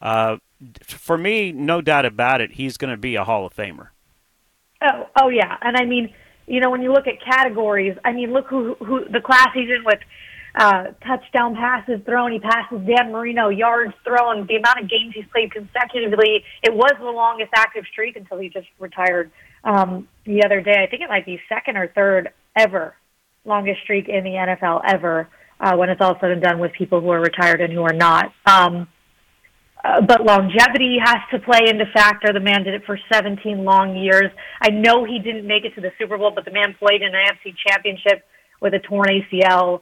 Speaker 2: For me, no doubt about it, he's going to be a Hall of Famer.
Speaker 19: Oh yeah, and I mean, when you look at categories, I mean, look who the class he's in with. Touchdown passes thrown, he passes Dan Marino, yards thrown, the amount of games he's played consecutively. It was the longest active streak until he just retired the other day. I think it might be second or third ever longest streak in the NFL ever when it's all said and done with people who are retired and who are not. But longevity has to play into factor. The man did it for 17 long years. I know he didn't make it to the Super Bowl, but the man played in an AFC championship with a torn ACL.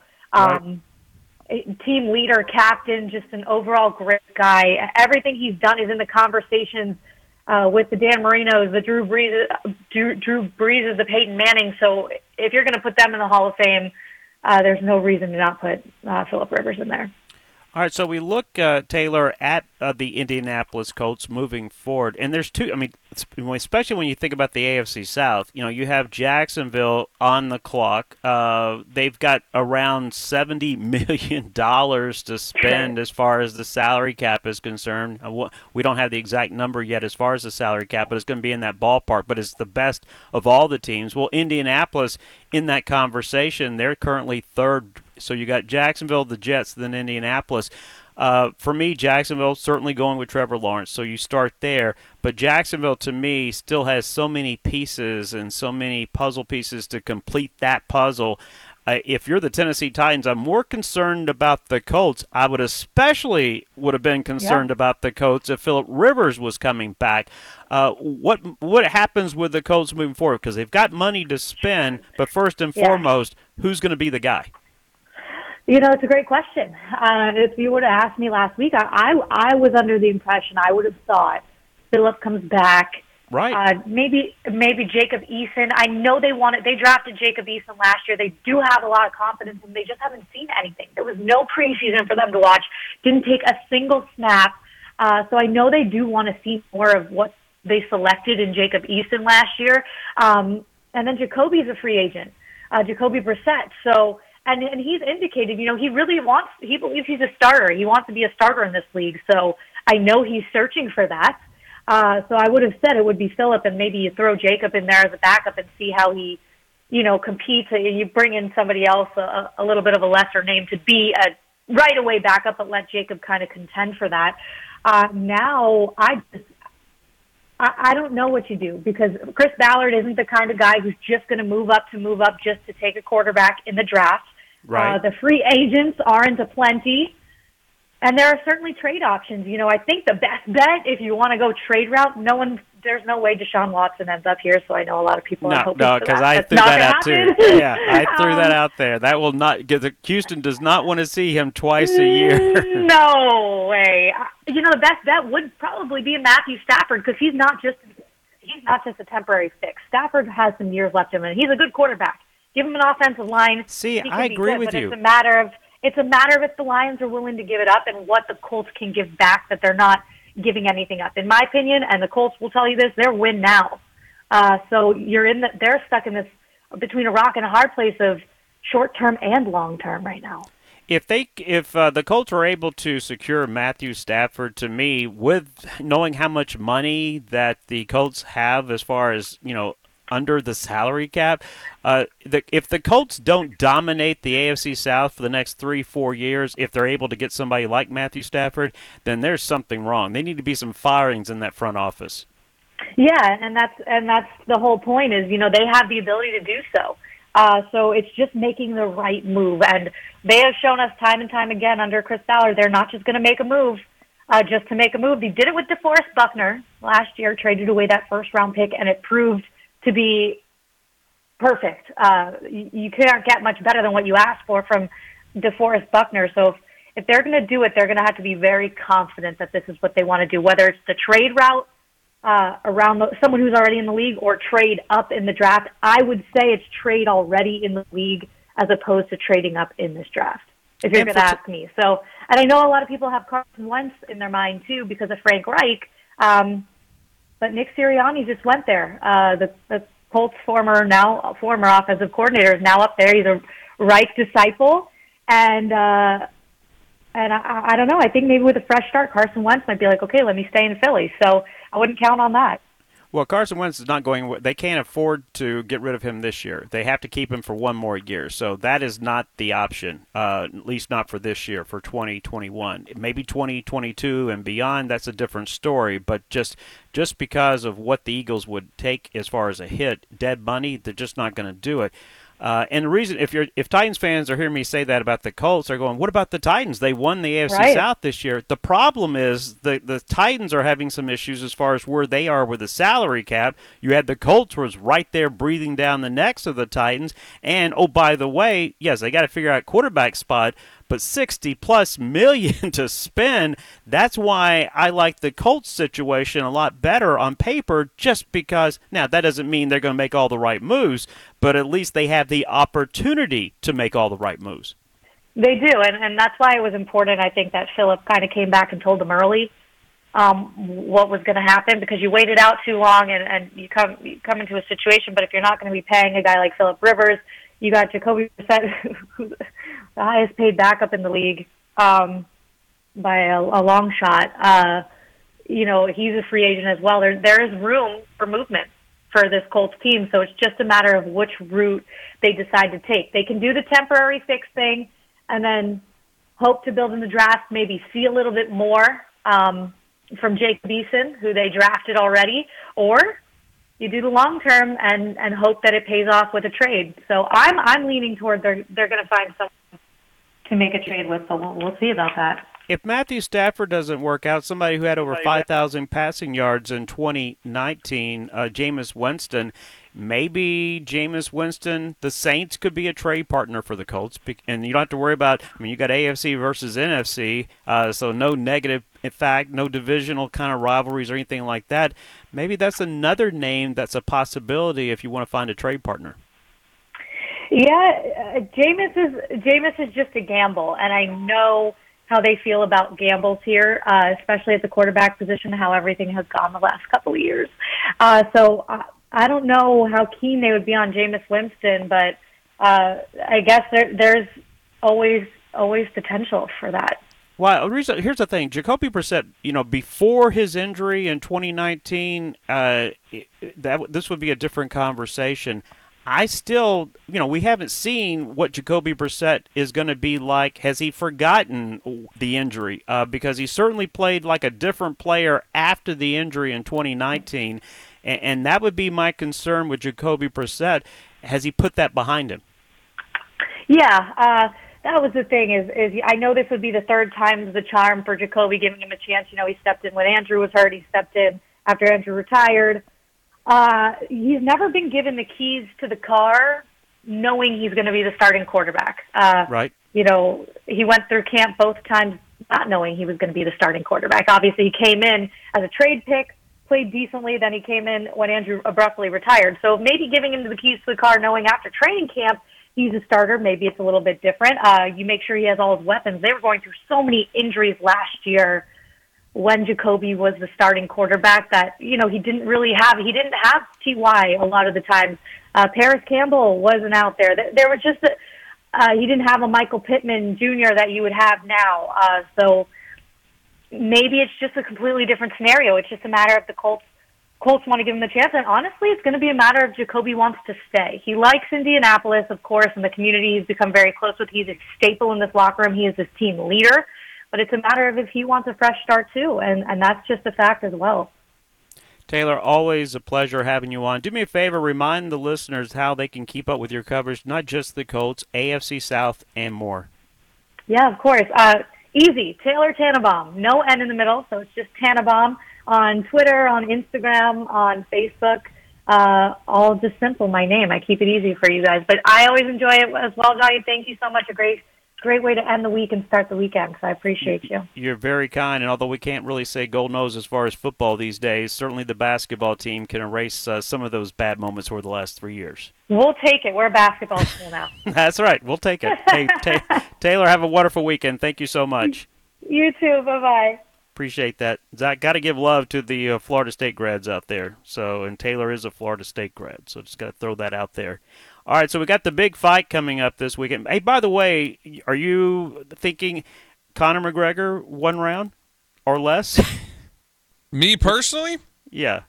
Speaker 19: Team leader, captain, just an overall great guy. Everything he's done is in the conversations with the Dan Marinos, the Drew Breeses, the Peyton Manning. So if you're going to put them in the Hall of Fame, there's no reason to not put Phillip Rivers in there.
Speaker 2: All right, so we look, Taylor, at the Indianapolis Colts moving forward, and there's two. I mean, especially when you think about the AFC South, you have Jacksonville on the clock. They've got around $70 million to spend as far as the salary cap is concerned. We don't have the exact number yet as far as the salary cap, but it's going to be in that ballpark. But it's the best of all the teams. Well, Indianapolis, in that conversation, they're currently third. So you got Jacksonville, the Jets, then Indianapolis. For me, Jacksonville, certainly going with Trevor Lawrence, so you start there. But Jacksonville, to me, still has so many pieces and so many puzzle pieces to complete that puzzle. If you're the Tennessee Titans, I'm more concerned about the Colts. I would have been concerned about the Colts if Phillip Rivers was coming back. What happens with the Colts moving forward? Because they've got money to spend, but first and foremost, who's going to be the guy?
Speaker 19: It's a great question. If you would have asked me last week, I was under the impression I would have thought Phillip comes back.
Speaker 2: Right.
Speaker 19: Maybe Jacob Eason. I know they drafted Jacob Eason last year. They do have a lot of confidence, and they just haven't seen anything. There was no preseason for them to watch. Didn't take a single snap. So I know they do want to see more of what they selected in Jacob Eason last year. And then Jacoby's a free agent, Jacoby Brissett. So, and he's indicated, he believes he's a starter. He wants to be a starter in this league. So I know he's searching for that. So I would have said it would be Phillip, and maybe you throw Jacob in there as a backup and see how he, competes. You bring in somebody else, a little bit of a lesser name, to be a right away backup, but let Jacob kind of contend for that. Now I don't know what you do, because Chris Ballard isn't the kind of guy who's just going to move up just to take a quarterback in the draft.
Speaker 2: Right.
Speaker 19: The free agents aren't aplenty. And there are certainly trade options. I think the best bet, if you want to go trade route, there's no way Deshaun Watson ends up here. So I know a lot of people are hoping for that.
Speaker 2: Because I threw that out too. Yeah, I threw that out there. That will not get. Houston does not want to see him twice a year.
Speaker 19: No way. The best bet would probably be Matthew Stafford, because he's not just a temporary fix. Stafford has some years left in him, and he's a good quarterback. Give him an offensive line.
Speaker 2: See, I agree with you.
Speaker 19: It's a matter of if the Lions are willing to give it up and what the Colts can give back that they're not giving anything up. In my opinion, and the Colts will tell you this, they're win now. So they're stuck in this between a rock and a hard place of short term and long term right now.
Speaker 2: If the Colts were able to secure Matthew Stafford, to me, with knowing how much money that the Colts have as far as under the salary cap, if the Colts don't dominate the AFC South for the next 3-4 years, if they're able to get somebody like Matthew Stafford, then there's something wrong. They need to be some firings in that front office.
Speaker 19: Yeah, and that's the whole point is, they have the ability to do so. So it's just making the right move. And they have shown us time and time again under Chris Ballard, they're not just going to make a move just to make a move. They did it with DeForest Buckner last year, traded away that first-round pick, and it proved to be perfect. You can't get much better than what you asked for from DeForest Buckner. So if they're going to do it, they're going to have to be very confident that this is what they want to do, whether it's the trade route around someone who's already in the league or trade up in the draft. I would say it's trade already in the league as opposed to trading up in this draft, if you're going to ask me. So, and I know a lot of people have Carson Wentz in their mind, too, because of Frank Reich. But Nick Sirianni just went there. The Colts' former offensive coordinator is now up there. He's a Reich disciple, and I don't know. I think maybe with a fresh start, Carson Wentz might be like, okay, let me stay in Philly. So I wouldn't count on that.
Speaker 2: Well, Carson Wentz is not going – they can't afford to get rid of him this year. They have to keep him for one more year. So that is not the option, at least not for this year, for 2021. Maybe 2022 and beyond, that's a different story. But just because of what the Eagles would take as far as a hit, dead money, they're just not going to do it. And the reason, if Titans fans are hearing me say that about the Colts, they're going, what about the Titans? They won the AFC South this year. The problem is the Titans are having some issues as far as where they are with the salary cap. You had the Colts was right there breathing down the necks of the Titans. And, oh, by the way, yes, they got to figure out quarterback spot, but $60+ million to spend. That's why I like the Colts situation a lot better on paper, just because, now that doesn't mean they're going to make all the right moves, but at least they have the opportunity to make all the right moves.
Speaker 19: They do, and that's why it was important, I think, that Phillip kind of came back and told them early what was going to happen, because you waited out too long and you come into a situation, but if you're not going to be paying a guy like Phillip Rivers, you got Jacoby Brissett, who's the highest paid backup in the league by a long shot. He's a free agent as well. There is room for movement for this Colts team, so it's just a matter of which route they decide to take. They can do the temporary fix thing and then hope to build in the draft, maybe see a little bit more from Jake Beeson, who they drafted already, or you do the long term and hope that it pays off with a trade. So I'm leaning toward they're going to find someone to make a trade with, but we'll see about that.
Speaker 2: If Matthew Stafford doesn't work out, somebody who had over 5,000 passing yards in 2019, Jameis Winston, maybe Jameis Winston, the Saints could be a trade partner for the Colts. And you don't have to worry about, you got AFC versus NFC, so no negative, in fact, no divisional kind of rivalries or anything like that. Maybe that's another name that's a possibility if you want to find a trade partner.
Speaker 19: Yeah, Jameis is just a gamble, and I know how they feel about gambles here, especially at the quarterback position, how everything has gone the last couple of years. So I don't know how keen they would be on Jameis Winston, but I guess there's always potential for that.
Speaker 2: Well, here's the thing. Jacoby Brissett, before his injury in 2019, this would be a different conversation. I still, we haven't seen what Jacoby Brissett is going to be like. Has he forgotten the injury? Because he certainly played like a different player after the injury in 2019, and that would be my concern with Jacoby Brissett. Has he put that behind him?
Speaker 19: Yeah, that was the thing. Is I know this would be the third time's the charm for Jacoby, giving him a chance. He stepped in when Andrew was hurt. He stepped in after Andrew retired. He's never been given the keys to the car knowing he's going to be the starting quarterback.
Speaker 2: Right.
Speaker 19: He went through camp both times not knowing he was going to be the starting quarterback. Obviously, he came in as a trade pick, played decently, then he came in when Andrew abruptly retired. So maybe giving him the keys to the car knowing after training camp he's a starter, maybe it's a little bit different. You make sure he has all his weapons. They were going through so many injuries last year when Jacoby was the starting quarterback that, he didn't have T.Y. a lot of the time. Paris Campbell wasn't out there. There was just he didn't have a Michael Pittman Jr. that you would have now. So maybe it's just a completely different scenario. It's just a matter of the Colts want to give him the chance. And honestly, it's going to be a matter of Jacoby wants to stay. He likes Indianapolis, of course, and the community he's become very close with. He's a staple in this locker room. He is this team leader. But it's a matter of if he wants a fresh start, too, and that's just a fact as well.
Speaker 2: Taylor, always a pleasure having you on. Do me a favor, remind the listeners how they can keep up with your coverage, not just the Colts, AFC South, and more.
Speaker 19: Yeah, of course. Easy, Taylor Tannenbaum. No N in the middle, so it's just Tannenbaum on Twitter, on Instagram, on Facebook. All just simple, my name. I keep it easy for you guys. But I always enjoy it as well, Johnny. Thank you so much. A great way to end the week and start the weekend, so I appreciate you.
Speaker 2: You're very kind, and although we can't really say gold nose as far as football these days, certainly the basketball team can erase some of those bad moments over the last 3 years.
Speaker 19: We'll take it. We're a basketball school now.
Speaker 2: That's right. We'll take it. Hey, Taylor, have a wonderful weekend. Thank you so much.
Speaker 19: You too. Bye-bye.
Speaker 2: Appreciate that. Zach, got to give love to the Florida State grads out there. And Taylor is a Florida State grad, so just got to throw that out there. All right, so we got the big fight coming up this weekend. Hey, by the way, are you thinking Conor McGregor 1 round or less?
Speaker 3: Me personally?
Speaker 2: Yeah.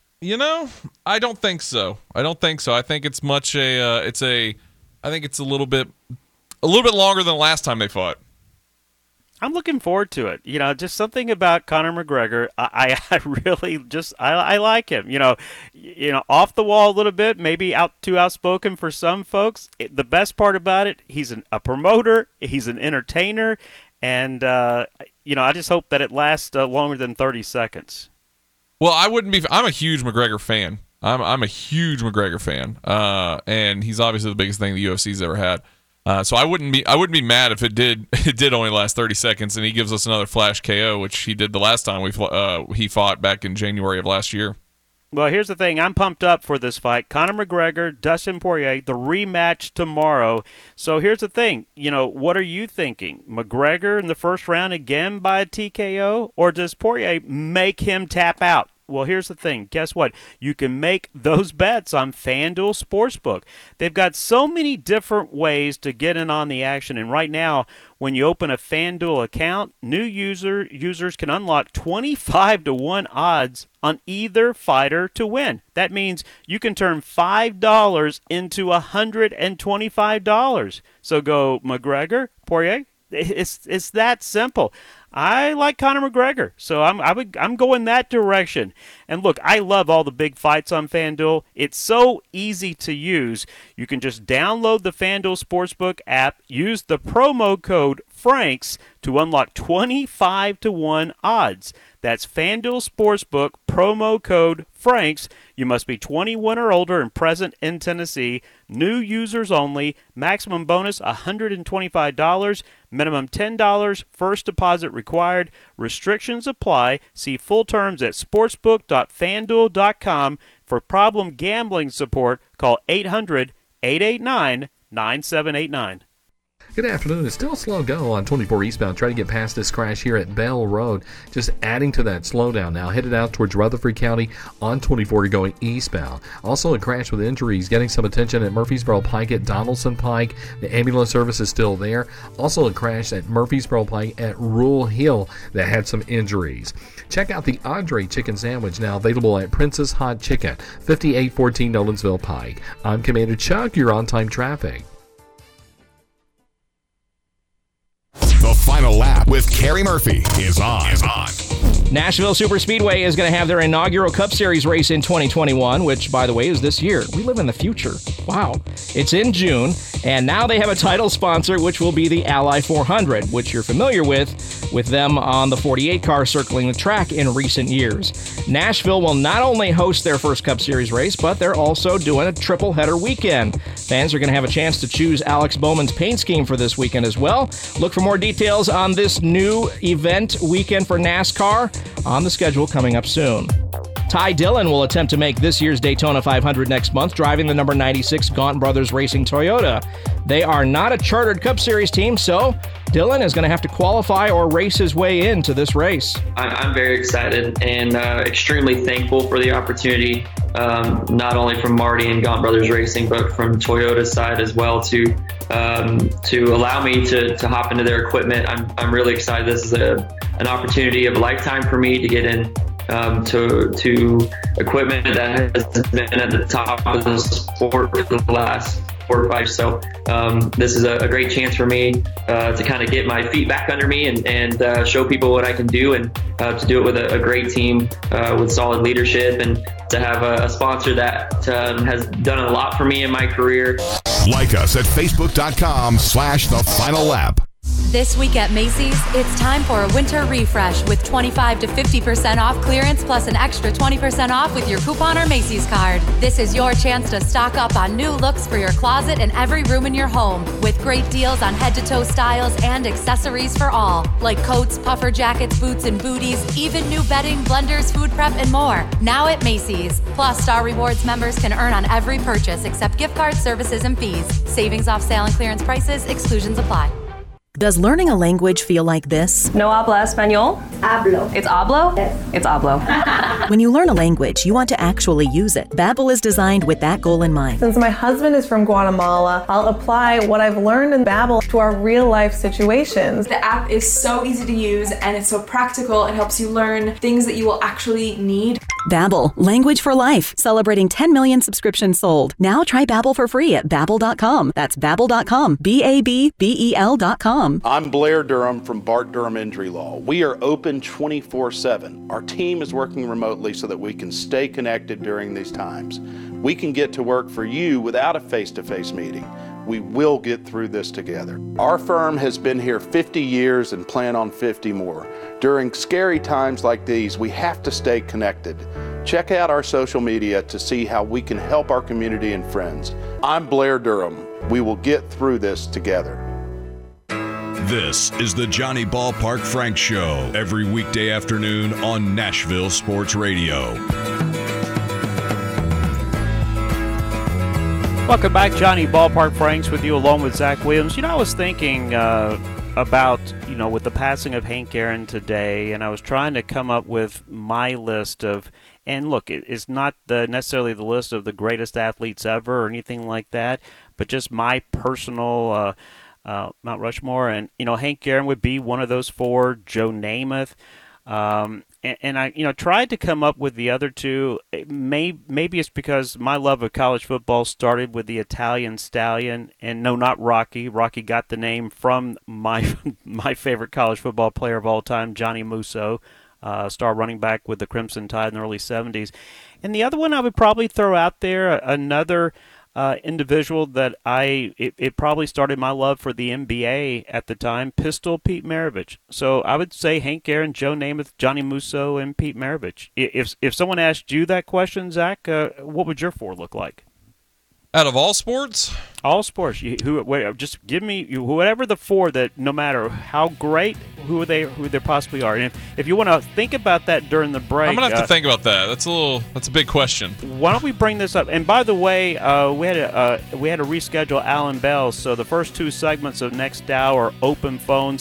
Speaker 3: I don't think so. I think it's much I think it's a little bit longer than the last time they fought.
Speaker 2: I'm looking forward to it. Just something about Conor McGregor. I really I like him. Off the wall a little bit, maybe too outspoken for some folks. The best part about it, he's a promoter, he's an entertainer, and I just hope that it lasts longer than 30 seconds.
Speaker 3: Well, I'm a huge McGregor fan. I'm a huge McGregor fan, and he's obviously the biggest thing the UFC's ever had. So I wouldn't be mad if it did only last 30 seconds, and he gives us another flash KO, which he did the last time he fought back in January of last year.
Speaker 2: Well, here's the thing. I'm pumped up for this fight. Conor McGregor, Dustin Poirier, the rematch tomorrow. So here's the thing. What are you thinking? McGregor in the first round again by a TKO, or does Poirier make him tap out? Well, here's the thing. Guess what? You can make those bets on FanDuel Sportsbook. They've got so many different ways to get in on the action. And right now, when you open a FanDuel account, new users can unlock 25-1 odds on either fighter to win. That means you can turn $5 into $125. So go McGregor, Poirier, it's that simple. I like Conor McGregor, so I'm going that direction. And look, I love all the big fights on FanDuel. It's so easy to use. You can just download the FanDuel Sportsbook app, use the promo code FRANKS to unlock 25-1 odds. That's FanDuel Sportsbook, promo code FRANKS. You must be 21 or older and present in Tennessee. New users only. Maximum bonus $125. Minimum $10. First deposit required. Restrictions apply. See full terms at sportsbook.fanduel.com. For problem gambling support, call 800-889-9789.
Speaker 4: Good afternoon. It's still a slow go on 24 eastbound. Trying to get past this crash here at Bell Road. Just adding to that slowdown now. Headed out towards Rutherford County on 24 going eastbound. Also a crash with injuries. Getting some attention at Murfreesboro Pike at Donaldson Pike. The ambulance service is still there. Also a crash at Murfreesboro Pike at Rural Hill that had some injuries. Check out the Andre Chicken Sandwich now available at Princess Hot Chicken, 5814 Nolensville Pike. I'm Commander Chuck. You're on time traffic.
Speaker 20: The Final Lap with Kerry Murphy is on.
Speaker 21: Nashville Superspeedway is going to have their inaugural Cup Series race in 2021, which, by the way, is this year. We live in the future. Wow. It's in June, and now they have a title sponsor, which will be the Ally 400, which you're familiar with them on the 48 car circling the track in recent years. Nashville will not only host their first Cup Series race, but they're also doing a triple header weekend. Fans are going to have a chance to choose Alex Bowman's paint scheme for this weekend as well. Look for more details on this new event weekend for NASCAR on the schedule coming up soon. Ty Dillon will attempt to make this year's Daytona 500 next month, driving the number 96 Gaunt Brothers Racing Toyota. They are not a chartered Cup Series team, so Dillon is going to have to qualify or race his way into this race.
Speaker 22: I'm very excited and extremely thankful for the opportunity, not only from Marty and Gaunt Brothers Racing, but from Toyota's side as well to allow me to hop into their equipment. I'm really excited. This is an opportunity of a lifetime for me to get in to equipment that has been at the top of the sport for the last 4 or 5. So this is a great chance for me to kind of get my feet back under me and show people what I can do, and to do it with a great team with solid leadership, and to have a sponsor that has done a lot for me in my career.
Speaker 20: Like us at Facebook.com/The Final Lap.
Speaker 23: This week at Macy's, it's time for a winter refresh with 25 to 50% off clearance plus an extra 20% off with your coupon or Macy's card. This is your chance to stock up on new looks for your closet and every room in your home, with great deals on head-to-toe styles and accessories for all, like coats, puffer jackets, boots and booties, even new bedding, blenders, food prep, and more. Now at Macy's. Plus, Star Rewards members can earn on every purchase except gift cards, services, and fees. Savings off sale and clearance prices. Exclusions apply.
Speaker 24: Does learning a language feel like this?
Speaker 25: No habla español? Hablo. It's hablo? Yes. It's hablo.
Speaker 24: When you learn a language, you want to actually use it. Babbel is designed with that goal in mind.
Speaker 26: Since my husband is from Guatemala, I'll apply what I've learned in Babbel to our real-life situations.
Speaker 27: The app is so easy to use and it's so practical. It helps you learn things that you will actually need.
Speaker 24: Babbel, language for life. Celebrating 10 million subscriptions sold. Now try Babbel for free at Babbel.com. That's Babbel.com. Babbel.com.
Speaker 28: I'm Blair Durham from Bart Durham Injury Law. We are open 24/7. Our team is working remotely so that we can stay connected during these times. We can get to work for you without a face-to-face meeting. We will get through this together. Our firm has been here 50 years and plan on 50 more. During scary times like these, we have to stay connected. Check out our social media to see how we can help our community and friends. I'm Blair Durham. We will get through this together.
Speaker 10: This is the Johnny Ballpark Frank Show, every weekday afternoon on Nashville Sports Radio.
Speaker 2: Welcome back. Johnny Ballpark Franks with you, along with Zach Williams. I was thinking about, with the passing of Hank Aaron today, and I was trying to come up with my list of, and look, it's not necessarily the list of the greatest athletes ever or anything like that, but just my personal Mount Rushmore. And, Hank Aaron would be one of those four. Joe Namath. and I tried to come up with the other two. Maybe it's because my love of college football started with the Italian Stallion, and no, not Rocky. Rocky got the name from my favorite college football player of all time, Johnny Musso, star running back with the Crimson Tide in the early 70s. And the other one I would probably throw out there, another individual that it probably started my love for the NBA at the time, Pistol Pete Maravich. So I would say Hank Aaron, Joe Namath, Johnny Musso, and Pete Maravich. If someone asked you that question, Zach, what would your four look like?
Speaker 3: Out of all sports?
Speaker 2: All sports. Just give me whatever the four that, no matter how great, who they possibly are. And if you want to think about that during the break,
Speaker 3: I'm gonna have to think about that. That's a big question.
Speaker 2: Why don't we bring this up? And by the way, we had to reschedule Alan Bell. So the first two segments of next hour, open phone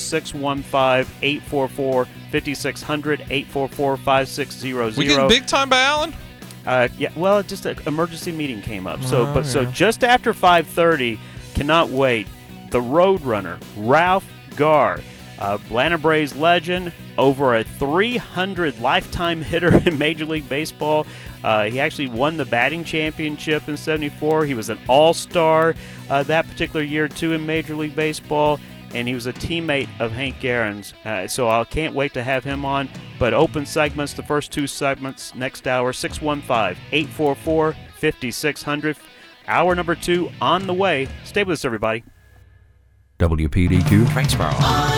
Speaker 2: 615-844-5600, 844-5600.
Speaker 3: We getting big time by Alan?
Speaker 2: Yeah, well, just an emergency meeting came up. So just after 5:30, cannot wait. The Roadrunner, Ralph Garr, Atlanta Braves legend, over a 300 lifetime hitter in Major League Baseball. He actually won the batting championship in '74. He was an all-star that particular year, too, in Major League Baseball. And he was a teammate of Hank Aaron's. So I can't wait to have him on. But open segments, the first two segments, next hour, 615-844-5600. Hour number 2 on the way. Stay with us, everybody.
Speaker 1: WPDQ, Franksboro.